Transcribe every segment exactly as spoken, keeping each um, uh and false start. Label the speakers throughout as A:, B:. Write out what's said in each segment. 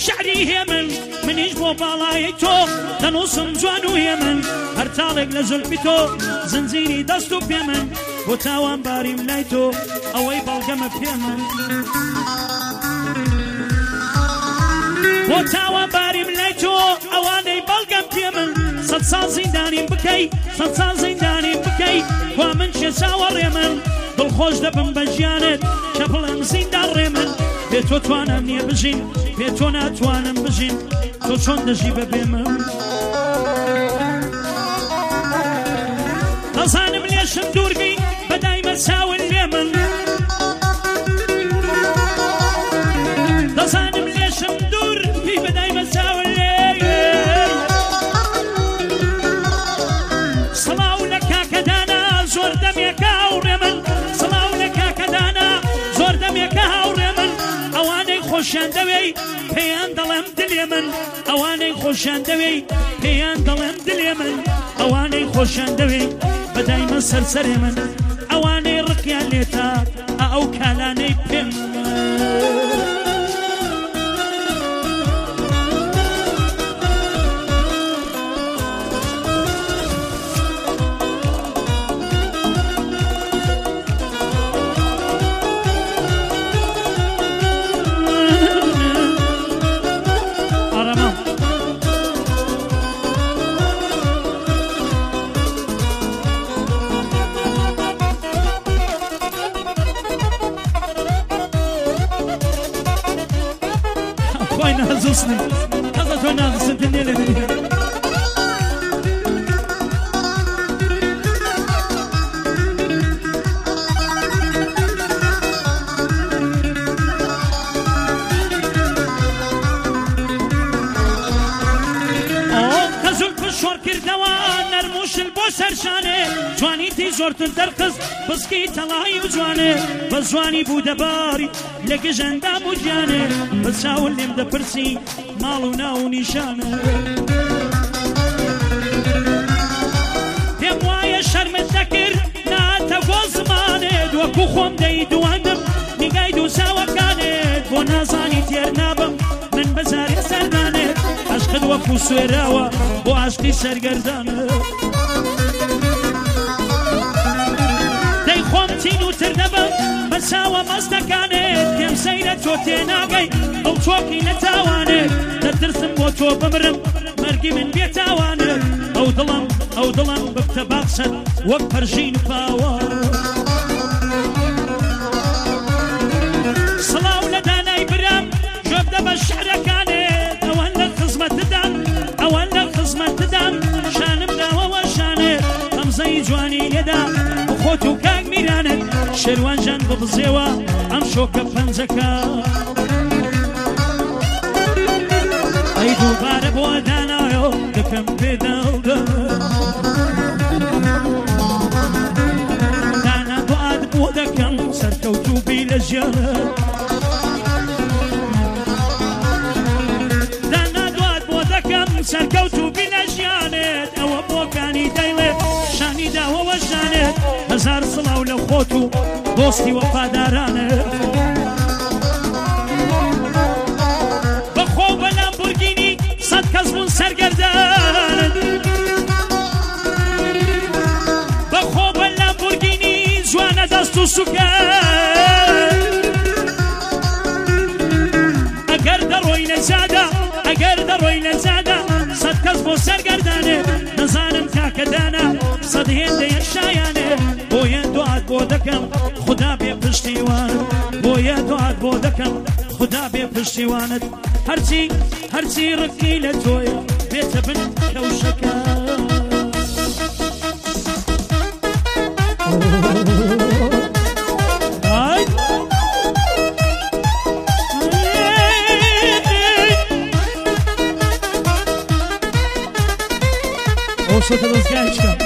A: شعری هێمن منیش بۆ باڵایی تۆ دەنووسم جوان و هێمن هەر تاڵێک لە زولفی تۆ زنجیری دەست و پێ من بۆ تاوان باریم لای تۆ ئەوەی بەڵگەمە پێ من بۆ تاوان باریم لای تۆ ئەوانەی بەڵگەم پێ من سەد ساڵ زیندانیم بکەی سەد ساڵ زیندانیم بکەی وا من شێ چاوەڕێ من دڵخۆش دەبم بە ژیانت کە بڵێم زیندان ڕێ من بێ تۆ توانم نییە بژین بێ تۆ ناتوانم بژین تۆ چۆن دەژی بە بێ من دەزانم لێشم دوورگەی بەدایمە چاون لێ من دەزانم لێشم دوور پێی بەدایمە چاون لێ سڵاو لە کاکەدانا زۆر دەمێکە هاوڕێ من سڵاو لە کاکەدانا زۆر دەمێکە هاوڕێ من ئەوانەی خۆشیان دەوێی پێیان دەڵێم دلێ من ئەوانەی خۆشیان دەوێی پێیان دەڵێم دلێ من ئەوانەی خۆشیان دەوێی بەدایمە سەرسەرێ من ئەوانەی ڕقیان لێتە ئەو کالانەی پێم نازلسني هذا تو نازلسن تنيلة دنيا جوانی تی زۆرتر دەرخست بسکی تەڵایی و جوانێ بە جوانی بوو دەباری لە گەژەندام و گیانێ بە چاول لێم دەپرسی ماڵ و ناو و نیشانە پێم وایە شەرمت دەکرد ناتە بۆ زمانێت وەکو خۆم دەیدوانم نیگای دوو چاوەکانێت بۆ نازانی تێر نابم من بەزارێ سەردانێت عەشقت وەکو سوێراوە بۆ عەشقی سەرگەردانە تر دەبم بەساوە مەستەکانێت پێم سەیرە تۆ تێناگەی ئەو چۆکی نەتاوانێت دەترسم بۆ تۆ بمرم مەرگی من بێتاوانێت ئەو دڵم ئەو دڵم بکتە باخسەت وەک پەرژین و پاوە سڵاو لە دانای برام ژۆبدە بە شعرەکانێت ئەوەن لە خزمەتدان ئەوەن لە خزمەتدان شانم داوەوە شانێت ئەمزەی جوانی لێدا خۆت و کاک میرانت شێروان ژان ببزێوە ئەم شۆکە پەنجەکە ئەی دووبارە بۆ دانایۆ دەکەم پێدەڵدە دانا دوعات بۆ دەکەم سەرکەوتوبی لە ژیانت دانا دوعات بۆ دەکەم سەرکەوتوبی لە ژیانت ئەوە بۆکانی دەیڵێت شانی داوەوە ژانێت هەزار سڵاو لە خۆت و دۆستی وەفادارانت بەخۆ بە لامبورگینی سەد کەس بوون سەرگەردانت بەخۆ بە لامبورگینی جوانە دەست و سوکەت ئەگەر دەڕۆی لە جادە ئەگەر دەڕۆی لە جادە سەد کەس بۆ سەرگەردانێت نەزانم کاکەدانە سەد هێندەیە شایانێ بۆیە دوعات بۆ دەکەم خدا بێ پشتیوانت بۆیە دوعات بۆ دەکەم خدا بێ پشتیوانت هەرچی هەرچی ڕقی لە تۆیە بێتە بن کەوشەکە Ouça das gatas.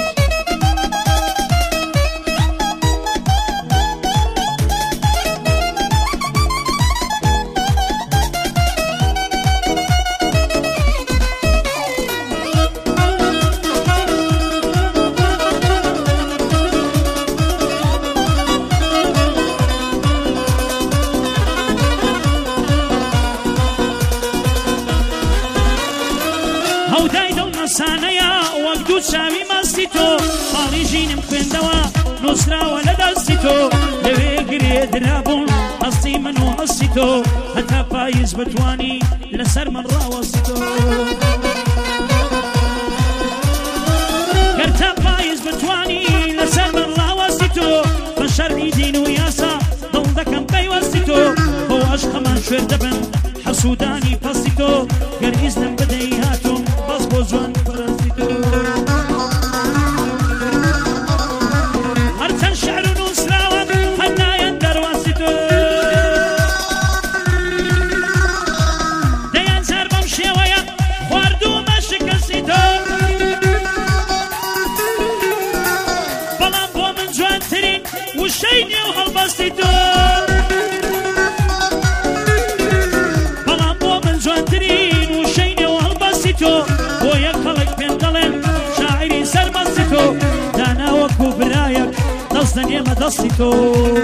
A: نووسراوە لە دەستی تۆ لەوێ گرێ درابوون هەستی من و هەستی تۆ هەتا پاییز بتوانی لەسەر من ڕاوەستی تۆ گەر تا پاییز بتوانی لەسەر من ڕاوەستی تۆ بە شەرمی دین و یاسا دڵ دەکەم پەیوەستی تۆ بۆ عەشقەمان شوێر دەبن حەسوودانی پەستی تۆ گەر ئیزنم بدەی هاتووم بەس بۆ جوان پەرستی تۆ هەرچەند شەعر و نووسراوە هەر نایەن دەرواسی تۆ دەیان زار بەم شێوەیە خواردوومە شکستی تۆ بەڵام بۆ من جوانترین وشەی نێو هەڵبەستی تۆ بۆ یەک خەڵک پێم دەڵێن شاعری سەرمەستی تۆ دانا وەکو برایەک دەست دەنێمە دەستی تۆ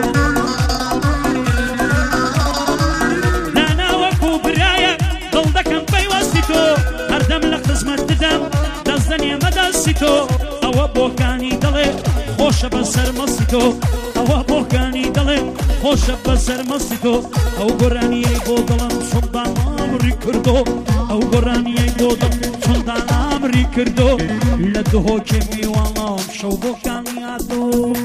A: دانا وەکو برایەک دڵ دەکەم پەیوەستی تۆ هەردەم لە خزمەت ددەم دەست دەنێمە دەستی تۆ ئەوە بۆکانی دەڵێ خۆشە بە سەرمەستی تۆ ئەوە بۆکانی دەڵێ خۆشە بە سەرمەستی تۆ ئەو گۆرانیەی بۆ دڵم سڵدان ئامری کردۆ ئەو گۆرانیەی بۆ دڵ چۆندان ئامری کردۆ لە دهۆکێ میوانڵام شەو بۆکانی هاتۆ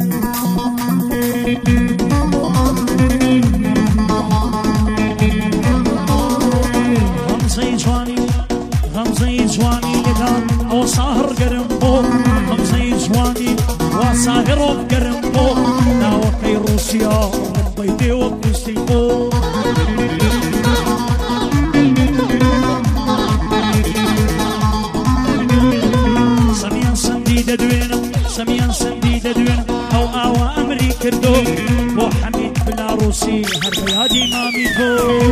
A: غەمزەی جوانی غەمزەی جوانی لێدان ئەوە ساهڕ گەرم بۆ غەمزەی جوانی وا ساهڕۆک گەرم بۆ ناوەکەی ڕووسیا بەی دێوە کوستی بۆ سەمیان سندی دەدوێنم سەمیان سندی دەدوێنم ئەو ئاوا ئەمری کردۆ بۆ حەمید بلا ڕووسی هەر یادی مامی تۆ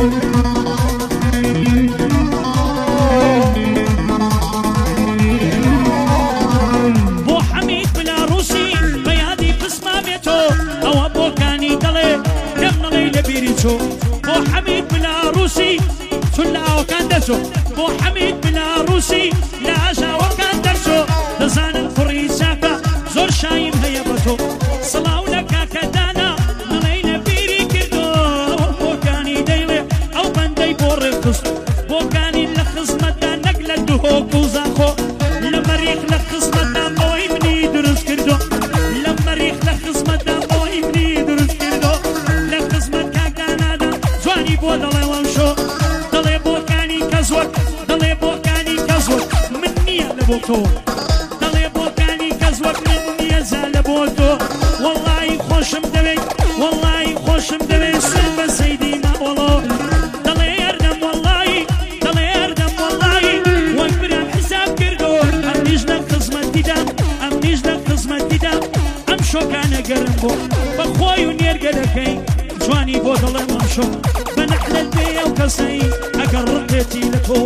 A: بۆ حەمید بلا ڕووسی بە یادی پسمامێ تۆ ئەوە بۆکانی دەڵێ دەم نەڵێی لە بیری چۆ بۆ حەمید بلا ڕووسی چون لە ئاوەکان دەچۆ بۆ حەمید بلا ڕووسی لە ئاژاوەکان دەرچۆ دەزانن کوڕی چاکە زۆر شایم هەیە بە تۆ سڵاو لە کاکە دانا نەڵێی لە بیری کردۆ بۆکانی دەیڵێ ئەو بەندەی بۆ ڕێخست بۆکانی لە خزمەتدا نەک لە دوهۆک و زاخۆ لە مەریخ لە خزمەتدا بۆی منی دروست کردۆ لە مەریخ لە خزمەتدا بۆی منی دروست کردۆ لە خزمەت کاک دانادا جوانی بۆ دەڵێ وەم شۆ دەڵێ بۆکانی کەس وەک دەڵێ بۆکانی کەس وەک من نییە لە بۆ تۆ دەڵێ بۆکانی کەس وەک من نییە زا لە بۆ تۆ وەڵڵاهی خۆشم دەوێت وەڵڵاهی خۆشم دەوێت سەر بە سەیدی ماوەڵۆ دەڵێ هەردەم وەڵڵاهی دەڵێ هەردەم وەڵڵاهی وەک برام حساب کردۆ ئەم نیش لە خزمەتیدا ئەم نیش لە خزمەتیدا ئەم شۆکانە گەرم بۆ بەخۆی و نێرگەلەکەی جوانی بۆ دەڵێ مەم شۆ بە نەحلەل بێ ئەو کەسەی ئەگەر ڕقێتی لە تۆ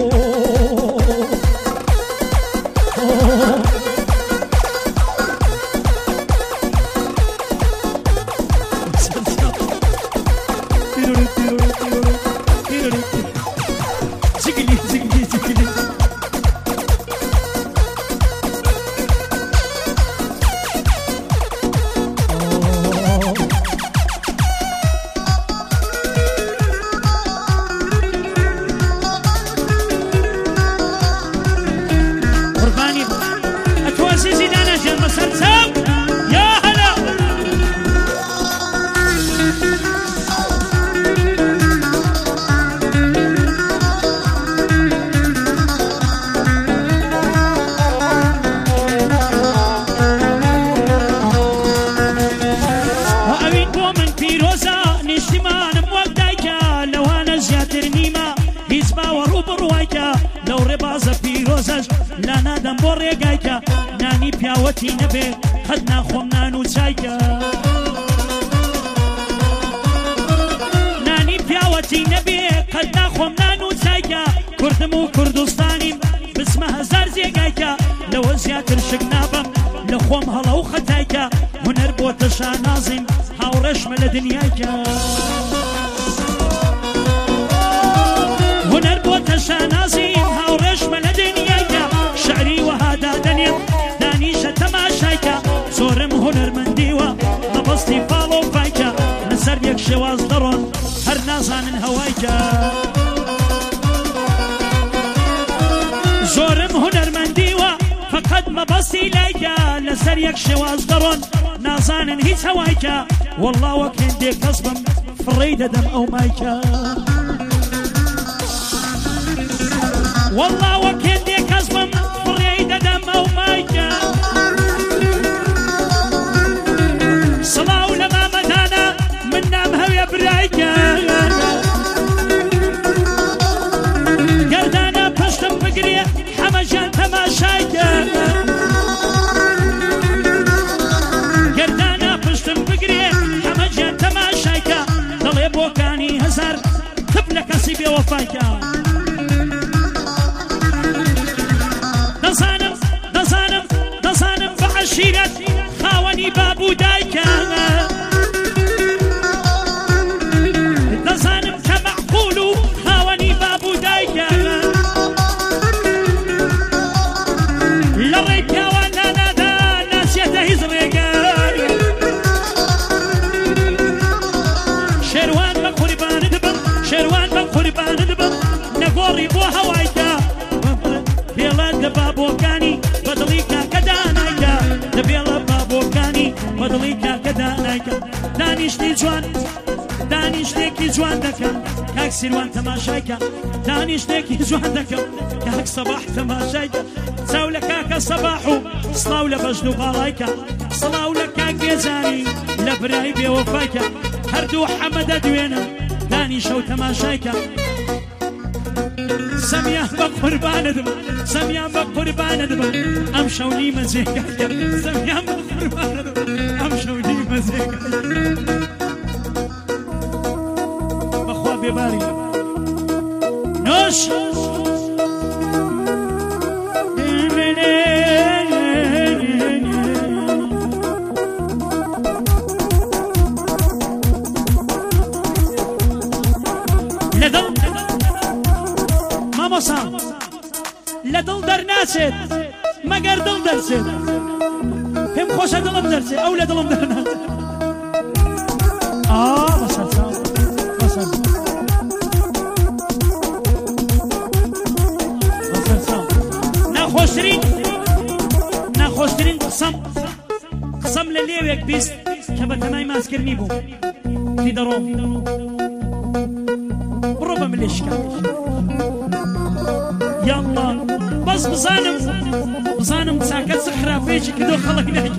A: لا نادم بۆ ڕێگایکە نانی پیاوەتی نەبێ قەت ناخۆم نان و چایکە نانی پیاوەتی نەبێ قەت ناخۆم نان و چایکە کوردم و کوردستانیم بچمە هەزار جێگایکە لەوە زیاتر شک نابم لە خۆم هەڵە و خەتایکە هونەر بۆتە شانازیم هاوڕێشمە لە دنیایکە هونەر بۆتە شانازیم هاوڕێشمە لە دنیایکە شعری وەها دادەنێم دانیشە تەماشایکە زۆرم هونەرمەندیوە لبستی فاڵۆ پایکە لەسەر یەک شێواز دەڕۆن هەر نازانن هەوایکە زۆرم هونەرمەندیوە فقط مەبەستی لایکە لەسەر یەک شێواز دەڕۆن نازانن هیچ هەوایکە وەڵڵا وەک هێندێک کەس بم فڕێی دەدەم ئەو مایکە وەڵڵا وەک هێندێک کەس بم فڕێی دەدەم ئەو مایکە سڵاو لە مامەدانە من نام هەوێ برایکە گەردانە پشتم بگرێ حەمەژیان تەماشایکە گەردانە پشتم بگرێ حەمەژیان تەماشایکە دەڵێ بۆکانی هەزار تب لە کەسی بێوەفایکە دەزانم دەزانم دەزانم بە عەشیرەت خاوەنی باب و دایکە دەزانم کە مەعقوول و خاوەنی باب و دایکە لە ڕێی پیاوان نانادا ناچێتە هیچ ڕێگە شێروان بە قوربانت بم شێروان بە قوربانت بم نەگۆڕی بۆ هەوایکە بێڵە لە بابۆکانی بەدڵی کاکە دانایکە دەبێڵە بابۆکانی بەدڵی کاکە دانایکە دانیشتی جوان دانیشتێکی جوان دەکەم کاک سیروان تەماشایکە دانیشتێکی جوان دەکەم کاک سەباح تەماشایکە چاو لە کاکە سەباح و سڵاو لە بەژن و باڵایکە سڵاو لە کاک بێزانی لە برای بێوەفایکە هەردوو حەمەدە دوێنم دانیشە و تەماشایکە سەمیان بە قوربانت بم سەمیان بە قوربانت بم ئەم شەو نیمە جێگایە سەمیان بە قوربانت بم ئەم شەو نیمە جێگایە بەخوا بێباری نۆش لەدڵ مامۆسا لە دڵ دەرناچێت مەگەر دڵ دەرچێت پێم خۆشە دڵم دەرچێت ئەو لە دڵم دەرناچێت ئا بەسەر چاو بەسەر بەسەر چاو ناخۆشترین ناخۆشترین قسەم قسەم لە لێوێک بیست کە بە تەمای ماسکردنی بوو تی دەڕۆم بڕۆ بە ملێشکە یاڵڵا بەس بزانم بزانم چاکە چ خراپەیەکی کردۆ خەڵک ناکە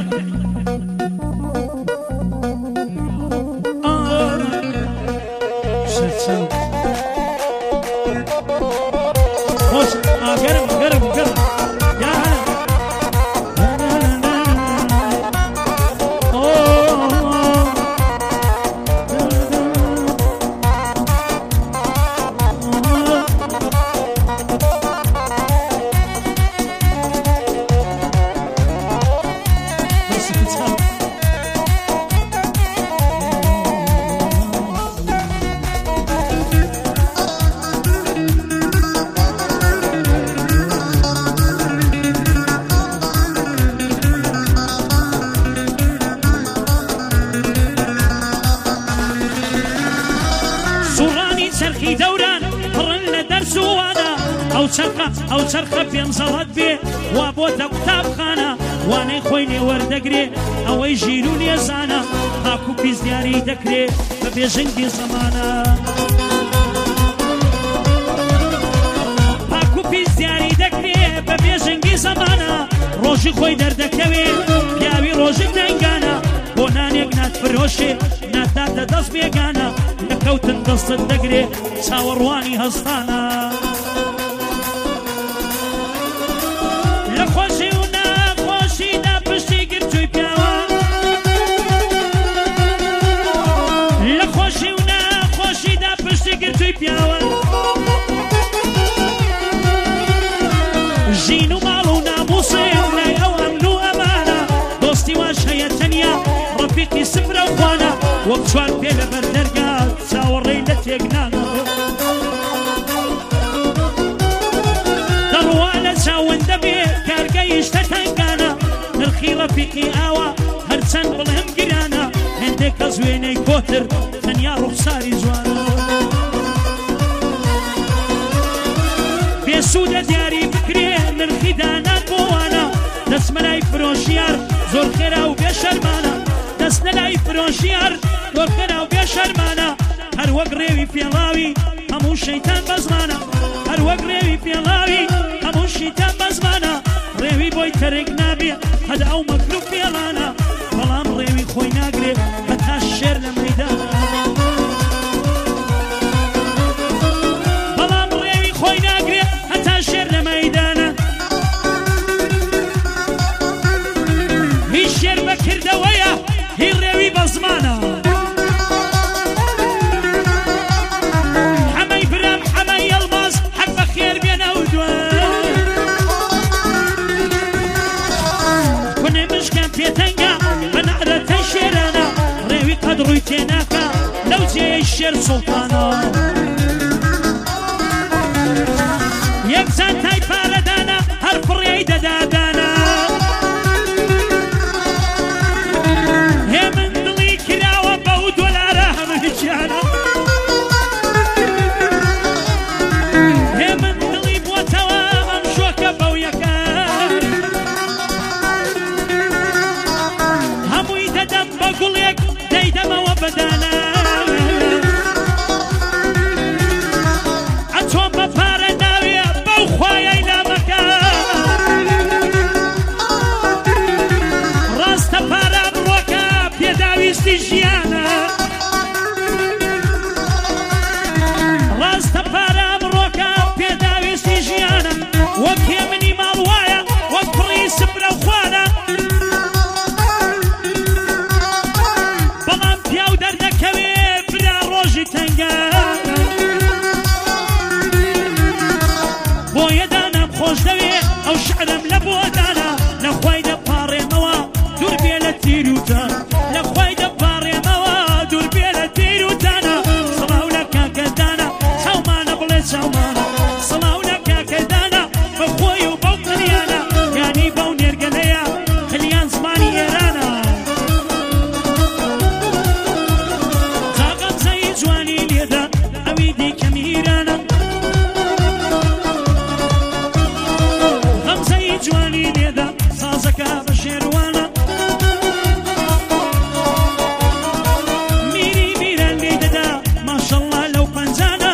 A: شەرچەند خۆش ئاگەرم گەرم گەرم یا ئەو چەرخە پێم زەڵەت بێ وا بۆتە قوتابخانە وانەی خۆی لێ وەردەگرێ ئەوەی ژیر و لێزانە هاکو پیس دیاری دەکرێ بە بێژنگی زەمانە هاکو پیس دیاری دەکرێ بە بێژنگی زەمانە ڕۆژی خۆی دەردەکەوێ پیاوی ڕۆژی نەنگانە بۆ نانێک ناتفرۆشێ ناتاتە دەست بێگانە لەکەوتن دەستت دەگرێ چاوەڕوانی هەستانە خۆشی و ناخۆشیدا پشتی گرتووی پیاوە لە خۆشی و ناخۆشیدا پشتی گرتووی پیاوە ژین و ماڵ و ناموسێ لای ئەو ئەمن و ئەمانە دۆستی واش هەیە تەنیا ڕەفیقی سفرە و خوانە وەک چوار پێ لە بەردەرگا چاوەڕێی لە تێکنانە دەڕوا لە چاوەندە بێ کارگەیشتە تەنگانە نرخی ڕەفیقی ئاوە هەرچەند بڵێم گرانە بەزوێنەی کۆتر تەنیا ڕوخساری جوانە بێسوودە دیاری بکرێ نرخی دانا بۆوانە دەستمە لای فرۆشیار زۆر خێرا و بێ شەرمانە دەست لە لای فرۆشیار زۆر خێرا و بێ شەرمانە هەر وەک ڕێوی پێڵاوی هەموو شەیتان بەزمانە هەر وەک ڕێوی پێڵاوی هەموو شەیتان بەزمانە ڕێوی بۆی تەرێک نابێ هەد ئەو مەکروب پێڵانە بەڵام ڕێوی خۆی ناگرێ هەتا شێر لە مەیدانە بەڵام ڕێوی خۆی ناگرێ هەتا شێر لە مەیدانە هیچ شێر بەکردەوەیە هی ڕێوی بەزمانە حەمەی برام حەمەی ئەڵماس حەق بە خێر بێنە و دوای کونێ مشکەم پێتەنگە بە نەعرەتە شێرانە ڕێوی قەد ڕووی تێناکە لەو جێی شێر سوڵتانە یەکجان تای پارەدانە هەر پڕیەی دەدادانە هێ من دڵی کراوە بەو دۆلارە هەمەیجانە هێ من دڵی بووەتەوە ئەم شۆکە بەو یەکار هەمووی دەدەم بە گوڵێک دەیدەمەوە بەدانە ئەچۆم بە پارە ناوێ بەو خوایەی لامەکە ڕاستە پارە بڕۆکە پێداویستی ژیانە ڕاستە پارە بڕۆکە پێداویستی ژیانە وەک هێ منی ماڵ وایە وەک پڕی سبرە و خوانە بەڵام پیاو دەردەکەوێ برا ڕۆژی تەنگە بۆیە دانام خۆش دەوێ ئەو شعرم لە بۆدانە لەخوای دەپاڕێمەوە دوور بێ لە تیر و تان لەخوای دەپاڕێمەوە دوور بێ لە تیر و تانە سەڵاو لە کاکەدانە چاومانە بڵێ چاومانە سەڵاو لە کاکەدانە بە خۆی و بەو قلیانە یانی بەو نێرگەلەیە قلیان زمانی ئێرانە تا غەمزەی جوانی لێدا ئەوی دیکە میرانە غەمزەی جوانی لێدا سازەکە بە شێروانە میری میران لێ دەدا ماشەڵڵا لەو پەنجانە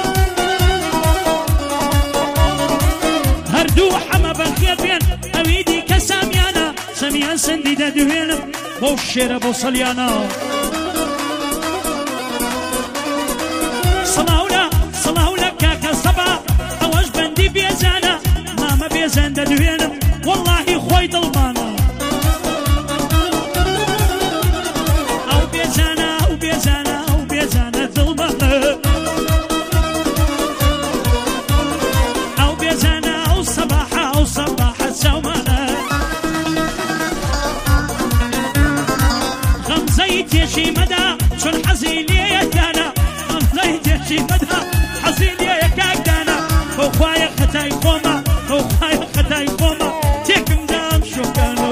A: هەردوو حەمە بەخێر بێن ئەوی دیکە سامیانە سەمیان سندی دەدوێنم بۆ شێرە بۆ سەلیانە سەڵاولە سەڵاولە کاکە سەبا ئەوەش بەندی بێزانە مامە بێزان دەدوێنم وەڵڵاهی خۆی دڵمانە ئەو بێزانە ئەو بێزانە ئەو بێزانە دڵمانە ئەو بێزانە ئەو سەباحە ئەو سەباحە چاومانە غەمزەی تێشی مەدا چۆن حەزی لێیەکانە غەمزەی تێشی مەدا حەزی لێیەکاکدانە بەو خوایە خەتای خۆمە بەو خوایە خەتای خۆمە تێکم دام شۆکانۆ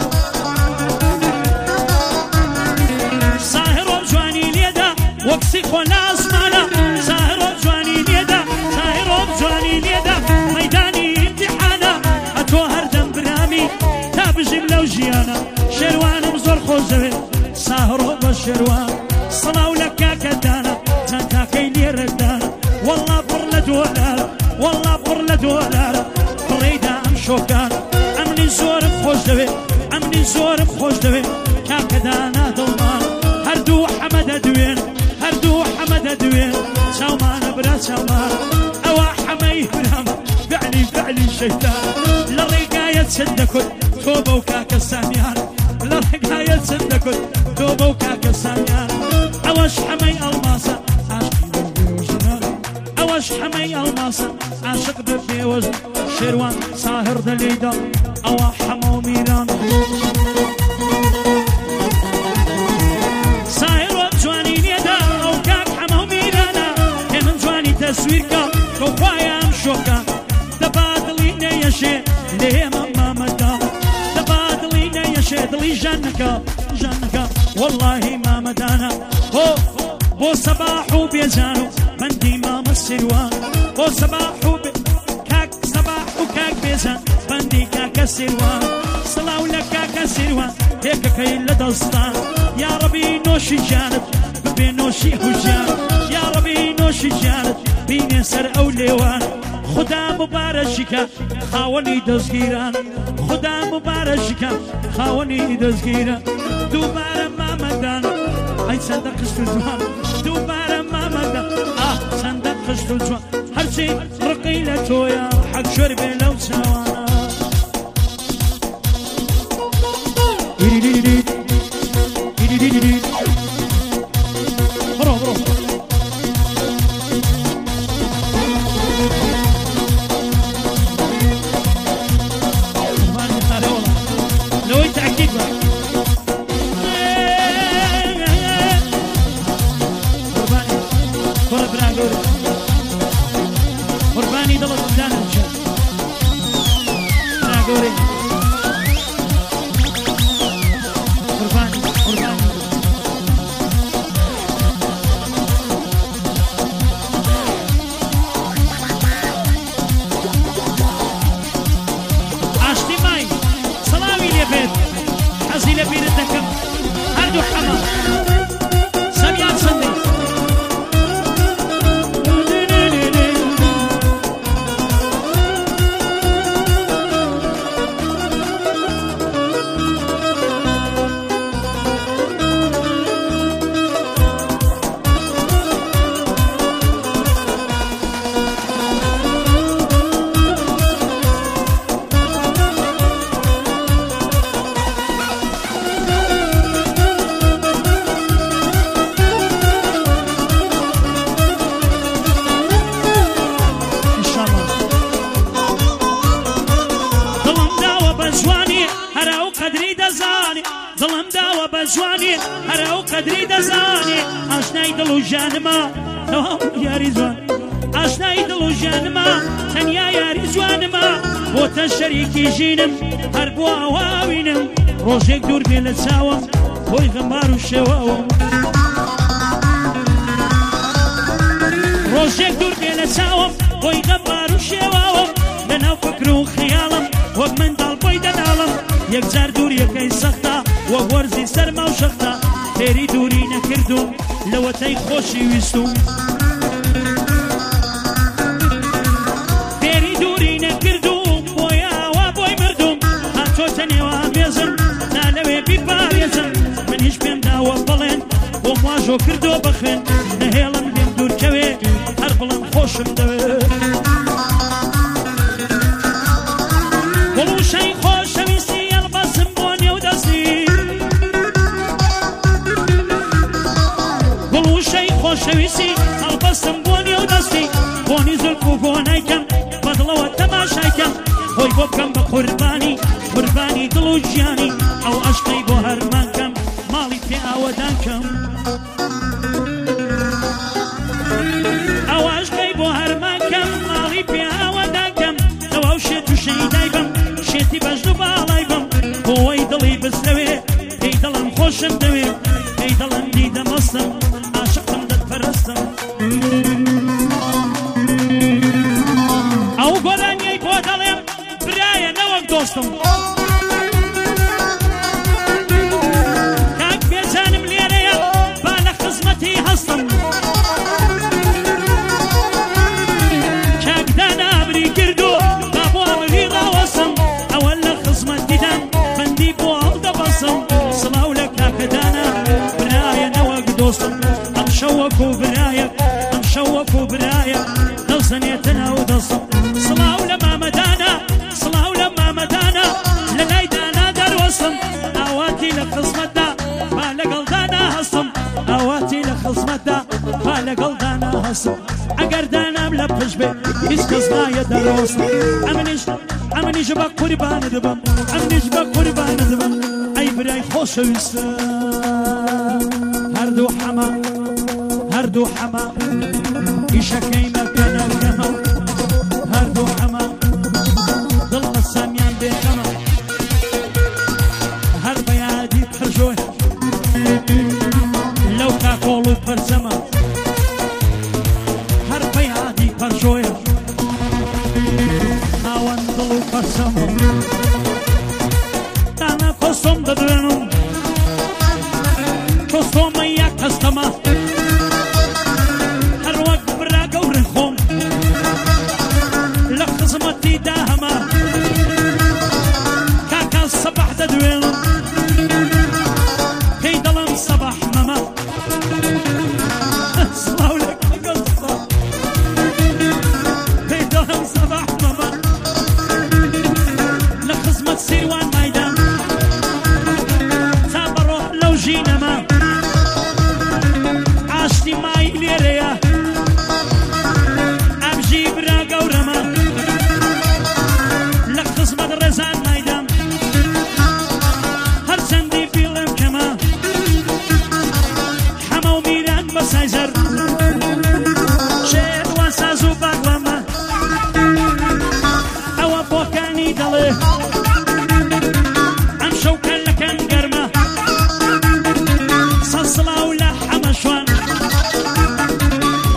A: ساهرۆ جوانی لێدا وەکسی خۆ لە ئاسمانە ساهرۆ جوانی لێدا ساهرۆ جوانی لێدا مەیدانی ئیمتیحانە ئەتۆ هەردەم برامی تا بژیم لەو ژیانە شێروانم زۆر خۆش دەوێت ساهرۆ بە شێروان سەڵاو لە کاکەدانە چەند تاکەی لێرەدانە وەڵڵا پڕ لە دۆلارە وەڵڵا پڕ لە دۆلارە پڕێدا ئەم شۆکانە ئەمنی زۆرم خۆش دەوێت ئەمنی زۆرم خۆش دەوێت کاکەدانە دڵمانە هەردوو حەمە دەدوێن هەردوو حەمە دەدوێن چاومانە برا چاومانە ئەوە حەمەی برامە فعلی فعلی شەیتان لە ڕێگایە چەند دەکوت تۆ بەو کاکە سامیانە لە ڕێگایە چەند دەکوت تۆ بەو کاکە سامیانە ئەوەش حەمەی ئەڵماسە عاشقی بەبێوەژنانە ئەوەش حەمەی ئەڵماسە عاشق بەبێوەژن شێروان ساهر دەلێدا ئەوە حەمە و میرانە ساهرۆ جوانی لێدا ئەو کاک حەمە و میرانە هێ من جوانی تەسویرکە کە خوایە ئەم شۆکە دەبا دڵی نەیەشێ لێمە مامەدا دەبا دڵی نەیەشێ دڵی ژان نەکە ژان نەکە والله ما مدانا بو بو صباح وبيزانو بندي ما مسروان بو صباح وب كاك صباح وكاك بيزان بندي كاك سروان صلاة لك كاك سروان هيك كي لدستان يا ربي نوشي جانب بنوشي هجان يا ربي نوشي جانب بين سر او ليوان خدا مبارشك خاوني دزگیران خدا مبارشك خاوني دزگیران دوباره ما مدان ای صندق جوان دوباره ما مدان اه صندق جوان هرشي رقيلة تويا حق شربي لو سوانا برو برو لو تأكيد قرباني قرباني قرباني ضل قدامنا ناقوري قرباني قرباني عشتي ماي صلاوي لي بيت حزي لبير الدكم هردو حما سبيان صندي ظلم داوى بزواني هراو قدري دزاني عشناي دلو جانما نوام يا رزوان عشناي دلو جانما تنيا يا رزوانما بوتا شريكي جينم هربوا واوينم روجيك دور بيلا تساوم بوي غمارو الشواوم روجيك دور بيلا تساوم بوي غمارو الشواوم لنا فكرو خيالم ومن دال بوي دنالم يكزار دور يكي سختا وورزي سرما وشختا تيري دوري نكردو لو تي خوشي ويستو تيري دوري نكردو بويا وابوي مردوم هاتو تني واميزم نالوي بباريزم من هش بيم داوة بلين ومواجو كردو بخين نهيلم بيم دور كوي هربلم خوشم دوي ولو شي خوش ويسي البسم بوني ودسي ولو شي خوش ويسي البسم بوني ودسي بوني زلفو بونيكم بدلو التماشايكم هوي بوبكم بقرباني قرباني دلو جياني او عشقي بو هرمانكم مالي في اودانكم او عشقي بو هرمانكم مالي في اودانكم لو او شيتو شيدايبم شيتي بجنو بالايبم هوي دلي بسلوي اي دلم خوشم دوي اي دلم ديدم اصلم عاشقم دد فرستم او قراني اي بوداليم برايا نوك دوستم كاك بيزانم ليريا بانا خزمتي هستم كاك دانا بري كردو بابو امري راوسم اولا خزمتي دم بندي بو عوضة بصم صلاو لك كاك دانا برايا نوك دوستم ام شوكو برايا ام شوكو برايا دلسنيتنا ودصم صلاو لما مدانا صلاو لما مدانا للاي دانا دار وصم اواتي لخصمتا بالقل دانا هصم اواتي لخصمتا بالقل دانا هصم اگر دانا ملبش بي اسكز غاية دار وصم امنيش امنيش بك قربان دبم امنيش بك قربان دبم اي براي خوش ويستا هردو حما هردو حما يشكي مكانا الكما هردو حما ضل الساميان بكما هرب يا دي تحرجوه تانا کۆستۆم دەدوێنم کۆستۆمە یەک هەستەمە هەر وەک برا گەورە خۆم لە خزمەتی داهەمە کاکە سەبەح دەدوێنم پێی دەڵێم سەبەح مەمە سڵاو لە کەگەڵسە پێی دەڵێم سەبەح مەمە لە خزمەت سیروان مایدان تا بەڕۆ لەو ژینەمە ئاشتی مای لێرەیە ئەبژی برا گەورەمە لە خزمەت ڕێزان مایدان هەرچەندی بیڵێم کەمە حەمە و میران بە سایزەر شێر وە ساز و باگوەمە ئەوە بۆکانی دەڵێ ئەم شەو کەلەکەن گەرمە سەد سڵاو لە حەمە شوان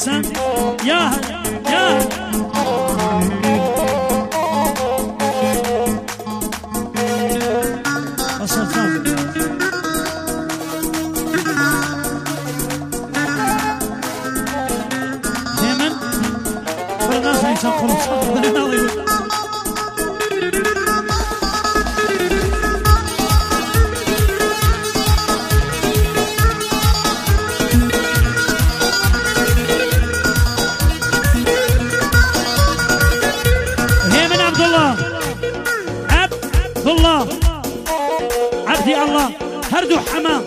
A: عزیزان یا یا الله عبدي الله هردو حمام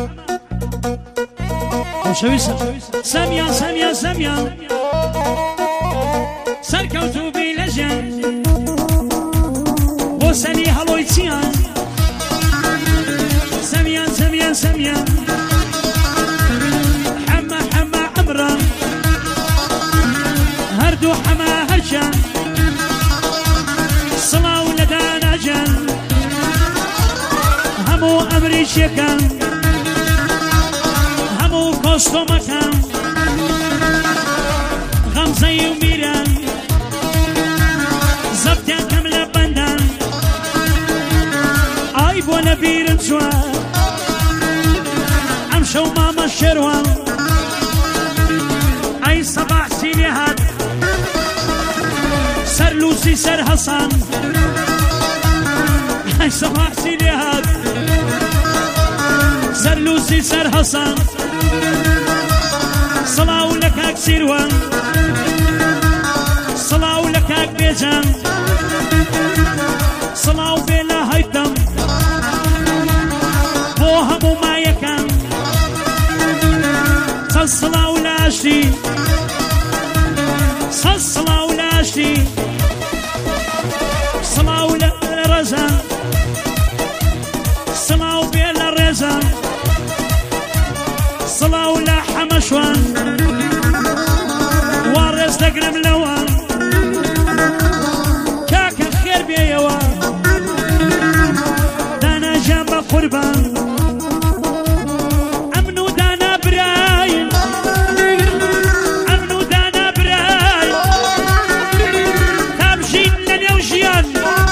A: وشويسة سامية سامية سامية سركوتو بلجان وسني هلويتيان سامية سامية سامية حما حما عمران هردو حما هرشان صلاة ولدانا جان همو امریشی کن همو کستوم کن غمزه و میرن زبطه کمل بندن آی بو نبیرن جوان امشو ماما شروان ای صباح سینی هاد سر لوسی سر حسن ای صباح سینی هاد سر لوسی سر حسن صلاة لكاك سيروان صلاة لكاك بيجان صلاة بيلا هيتم بوهم ما يكن صلاة لاشتي صلاة لاشتي صلاة لرزان صلاة بيلا رزان صلاة ولا حمشوان وارز تقرم لوان كاك الخير بيوان دانا جنب قربان امنو دانا براي امنو دانا براي تابشين لن يوشيان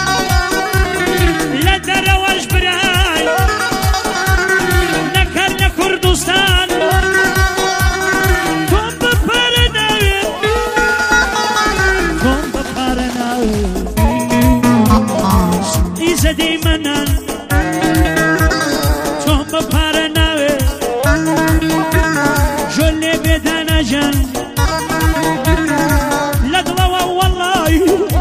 A: لدرواج براي نكر لكردستان ديمنا توم بارناوي جولي بدانا جن لا دلوا والله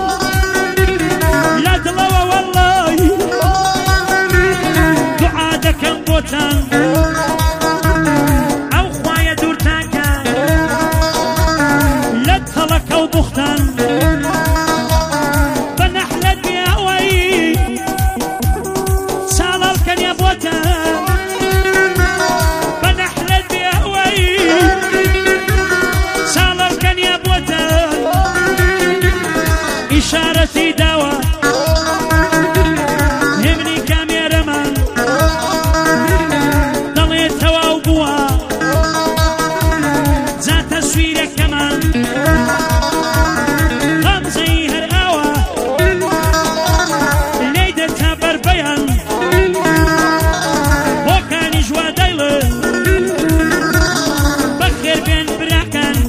A: لا دلوا والله دعادك بوتان او خوايا دورتاكا لا تخلق او بختان إشارتي دواء همني كاميرا مان ضليت هوا وبوا ذات تصويرك كمان غمزي هالقوا ليدة تابر بيان وكان جوا دايلة بخير بين براكن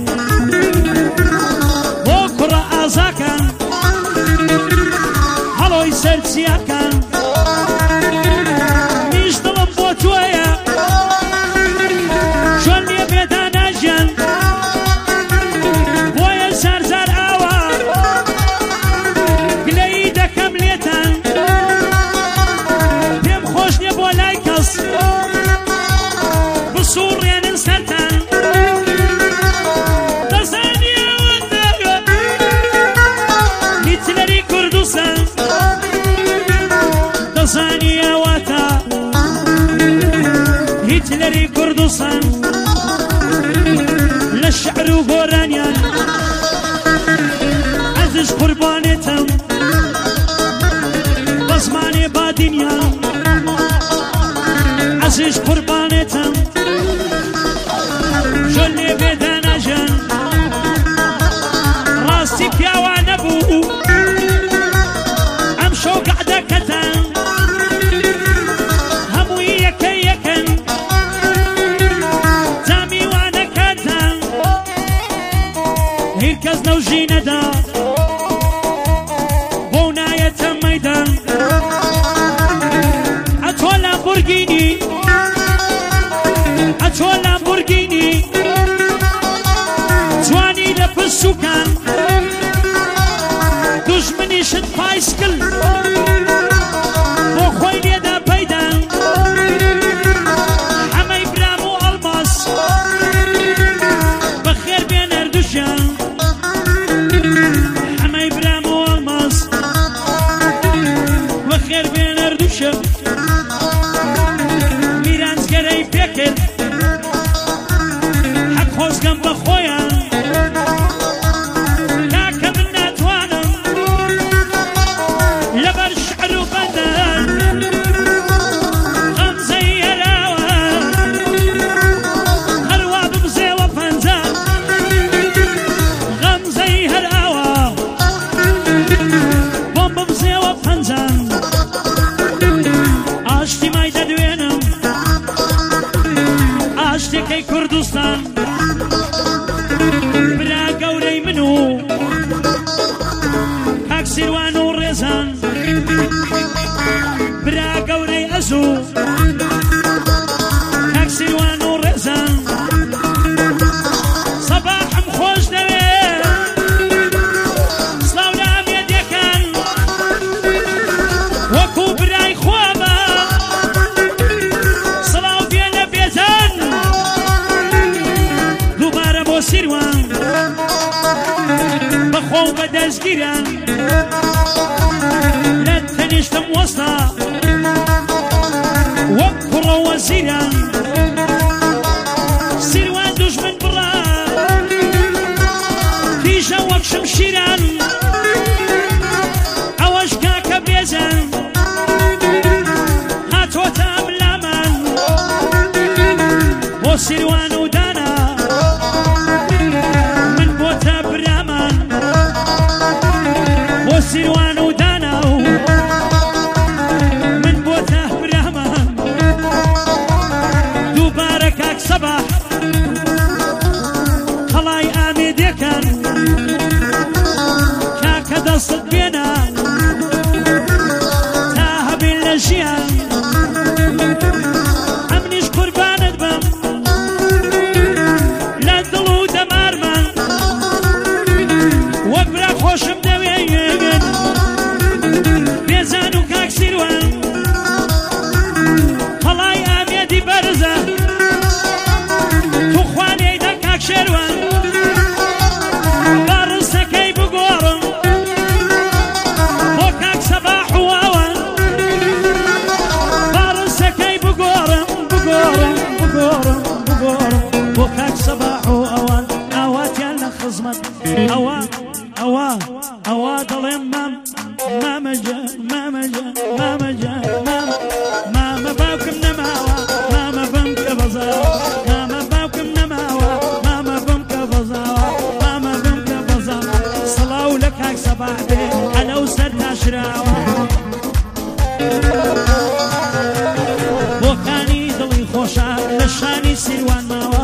A: وكرة أزاكن هلوي سرسياكن مش طلب بوتويا شون لي بيدانا جن بويا زرزر اوا قليدا كمليتن بيم خوشني بولايكس بصوريا ننسرتن تزانيا ودايا نتلري كردوسان تزانيا واتا هتلري كردوسان للشعر وغورانيان عزيز قربانيتم بزماني بادينيان عزيز قربانيتم جولي بدانا جن ژینەدا بۆ نایەتە مەیدان ئەتۆ لامبۆرگینی ئەتۆ لامبۆرگینی جوانی لە پرسووکان دوژمنیشت پایسکل بۆ خۆی لێدا پەیدان هەمەی برام و ئەڵماس بەخێر بێن هەردووشیان هەمەی برام و ئەڵماس بەخێر بێن هەردووشە میرانزگەرەی پێکرد حەق خۆزگەم بە خۆیان کاکە من ناتوانم لەبەر شعر و بەندان غەمزەی هەراوە هەروە ببزێوە پەنجان غەمزەی هەراوە بۆم ببزێوە پەنجان ئاشتی مای دەدوێنم ئاشتێکەی کوردستان برا گەورەی من و کاک سیروان و ڕێزان برا گەورەی ئەزوو کاک سیروان و ڕێزان سەباحم خۆش دەوێ سڵاو لە ئەمێدیەکان وەکو برای خۆمە سڵاو بێ لە بێزان دووبارە بۆ سیروان بەخۆ و بە دەستگیران لە تەنیشتم وەستا وەک کوڕە وەزیران سیروان دوژمن بڕا کیژە وەک شمشیران ئەوەش کاکە بێزان هاتۆتە ئەم لامان بۆ سیروان و دانا من بۆتە برامان بۆ سیروان و دانا و من بۆتە برامان دووبارە کاک سەباح هەڵای ئامێدیەکان کاکە دەستت بێنە تا هەبێن لە ژیان ئەمنیش قوربانت بم لە دڵ و دەمارمان وەک برا خۆشم دەوێن بێزان و کاک سیروان هەڵای ئامێدی بەرزە تو خوانێیدا کاک شێروان باڕستەکەی بگۆڕم بۆ کاک سەباح و ئەوان باڕستەکەی بگۆڕم بگۆڕم بگۆڕم بگۆڕم بۆ کاک سەباح و ئەوان ئاواتیان لە خزمەت ئەوە ئەوە ئەوە دەڵێم مام مامەجە مامەجە مامەجە مام مامە باوکم نەماوە مامە بم کە بەزاوە مامە باوکم نەماوە مامە بم کە بەزاوە مامە بم کە بەزاوە سڵاو لە کاک سەباح بێ ئەلەو سەر ناشراوە بۆکانی دڵی خۆشە لە شانی سیروان ماوە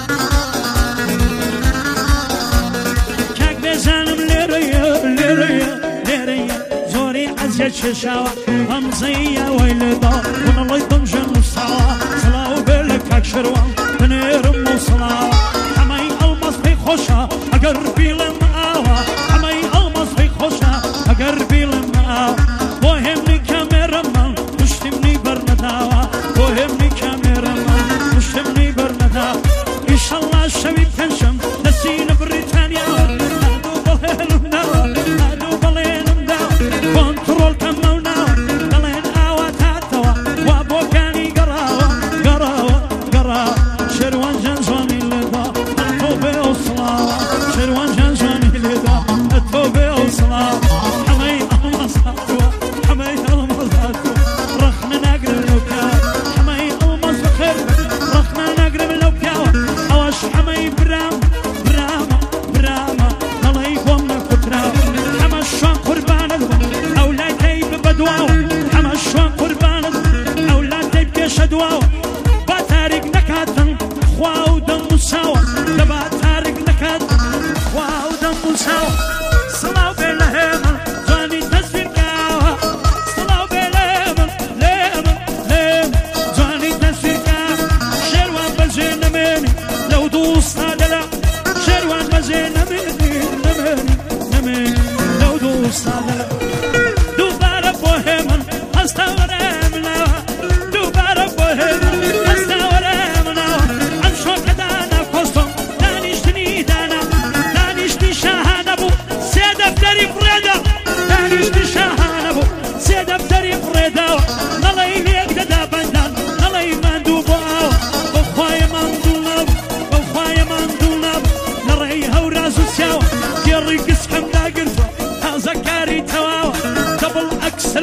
A: کاک بێزانم لێرەیە لێرەیە لێرەیە زۆری عەزیەت شێشاوە غەمزەی ئەوەی لێدا بنەڵی دڵژەم وستاوە سڵاو بێ لە کاک شێروان بنێرم و سڵاوە هەمەی ئەڵمەس پێی خۆشە ئەگەر بیڵم ئاوە هەمەی ئەڵمەس پێی خۆشە ئەگەر بیڵم ئاوە بۆ هێمنی کامێرەمان پشتیمنی بەرنەداوە بۆ هێمنی کامێرەمان پشتیمنی بەرنەداوە ئیشەڵڵا شەوی پێنجشەم دەستی لە بریتانیاوە هەردوو بەڵێنم داوە هەردوو بەڵێنم داوە کۆنتڕۆڵ کەمەوناوە دەڵێن ئاوا تاتەوە وا بۆکانی گەڕاوە گەڕاوە گەڕاوە شێروان جان جوانی لێدا ئەتۆ بێ و سڵاوە شێروان جان جوانی لێدا ئەتۆ بێ و سڵاوە هەمەی ئەڵمەس هاتووە هەمەی ئەڵمەس هاتووە ڕەخنە ناگرم لەو پیاوە هەمەی ئەڵمەس بەخێر ڕەخنە ناگرم لەو پیاوە ئەوەش هەمەی برام برامە برامە دەڵێی بۆم نەکوتراوە هەمە شوان قوربانت بم ئەو لای تەی ببە دواوە هەمە شوان قوربانت ئەو لای تەی پێشە دواوە با تاریک نەکاتن خوا و دەم و ساوە دەبا تاریک نەکات خوا و دەم و ساوە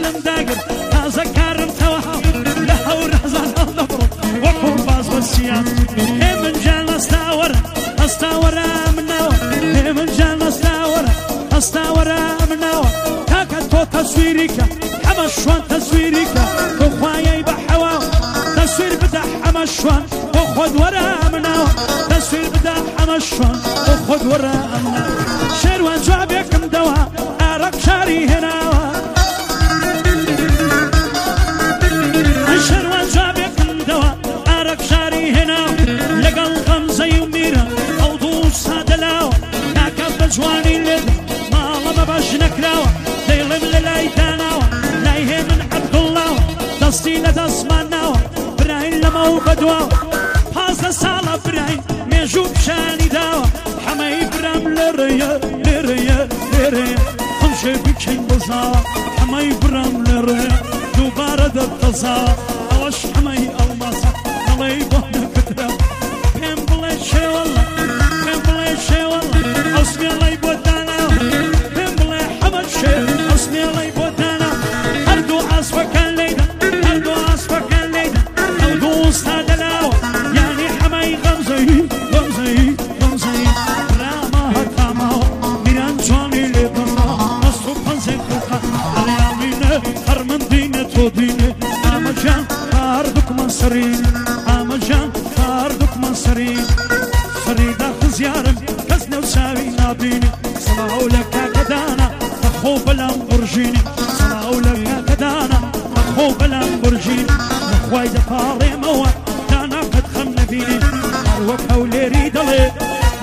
A: لم داقر تازا كارم توها لها ورزان النبر وكون باز والسياد من جان استاورا استاورا مناوة من جان استاورا استاورا مناوة كاكا تو تصويريك حمشوان تصويريك وخوايا بحوا تصوير بدا حمشوان وخذ ورا مناوة تصوير بدا حمشوان وخذ ورا مناوة شروان جوابك مدوا أرق شاري هنا شروان جوابك مدوا أرق شاري هنا لقل غمزة يميرة أو دوس هدلاوة كاكا بجواني لد مالا ما باش نكراوة ليلم للايتاناوة لايه من عبد الله دستي لدسماناوة براين لما بدواوة هذا سالة براين ميجوب شاني داوة حماي برام لريا لريا لريا خمشي بكين بزاوة حماي برام لريا دوبارة دبتزاوة أوش حماي الماسة نلاي بونا كترا بهم بلاي شي والله بهم بلاي شي والله أصمي الله يبودانا بهم بلاي حمد شي أصمي الله يبودانا هردو عصفة كان ليدا هردو عصفة كان ليدا أو دوس هذا لاوة يعني حماي غمزي غمزي غمزي راما هتاماوة ميران جواني لبنا نصو بنزي خوخا اليامينة هرمن دينة تو دينة آما جان هاردوك من سرين آما جان هاردوك من سرين فريدا خزيارم كزنو ساوي نابيني صلاو لك كدانا مخوف الامبرجيني صلاو لك كدانا مخوف الامبرجيني مخواي دفاري موات دانا قد خمنا فيني أروك هولي ريدالي